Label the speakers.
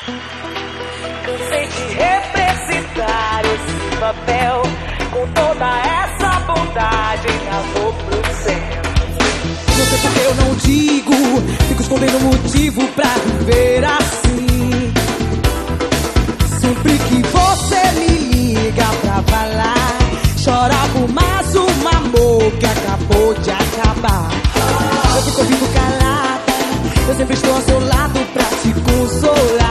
Speaker 1: Cansei de representar esse papel com toda essa bondade, ainda vou pro céu.
Speaker 2: Não sei porque eu não digo, fico escondendo motivo pra viver